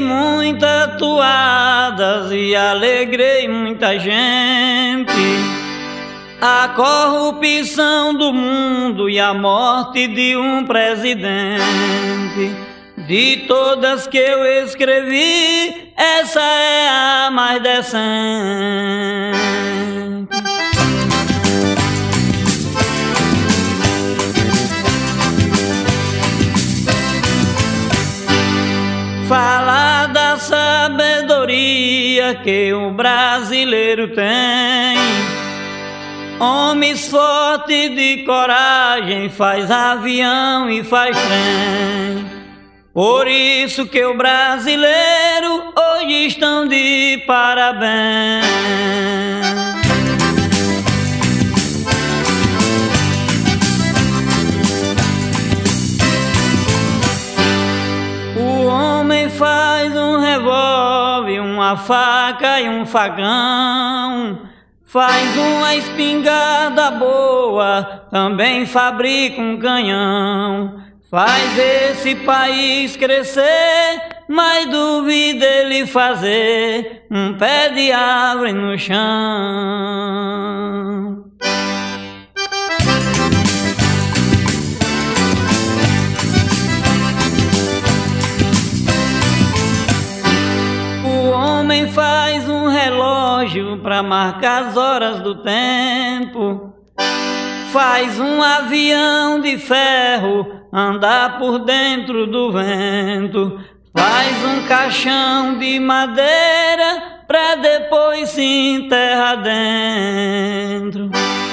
muitas toadas e alegrei muita gente. A corrupção do mundo e a morte de um presidente. De todas que eu escrevi, essa é a mais decente. Fala da sabedoria que o brasileiro tem. Homens fortes de coragem, faz avião e faz trem. Por isso que o brasileiro hoje estão de parabéns. O homem faz um revólver, uma faca e um facão. Faz uma espingarda boa, também fabrica um canhão. Faz esse país crescer, mas duvida ele fazer um pé de árvore no chão. O homem faz um relógio para marcar as horas do tempo. Faz um avião de ferro andar por dentro do vento. Faz um caixão de madeira pra depois se enterrar dentro.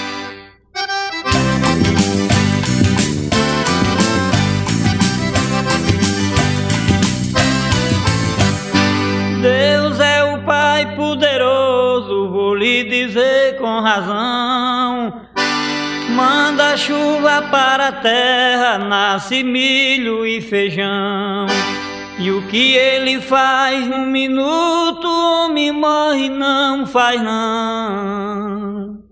Deus é o Pai poderoso, vou lhe dizer com razão. Manda chuva para a terra, nasce milho e feijão. E o que ele faz num minuto, o homem morre, não faz não.